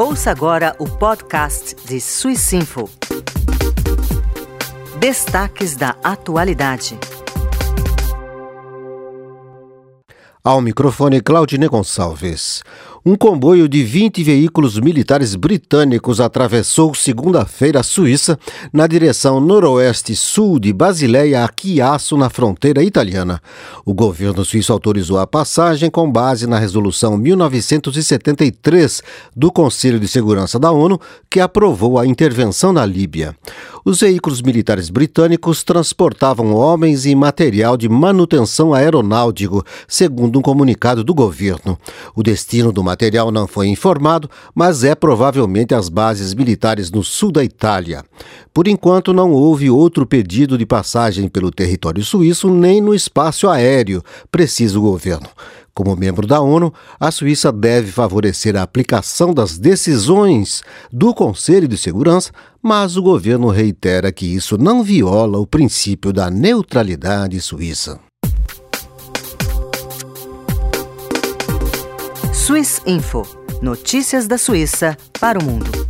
Ouça agora o podcast de Swissinfo. Destaques da atualidade. Ao microfone, Claudine Gonçalves. Um comboio de 20 veículos militares britânicos atravessou segunda-feira a Suíça na direção noroeste-sul de Basileia a Chiasso, na fronteira italiana. O governo suíço autorizou a passagem com base na resolução 1973 do Conselho de Segurança da ONU, que aprovou a intervenção na Líbia. Os veículos militares britânicos transportavam homens e material de manutenção aeronáutico, segundo um comunicado do governo. O destino do material não foi informado, mas é provavelmente as bases militares no sul da Itália. Por enquanto, não houve outro pedido de passagem pelo território suíço nem no espaço aéreo, precisa o governo. Como membro da ONU, a Suíça deve favorecer a aplicação das decisões do Conselho de Segurança, mas o governo reitera que isso não viola o princípio da neutralidade suíça. Swissinfo. Notícias da Suíça para o mundo.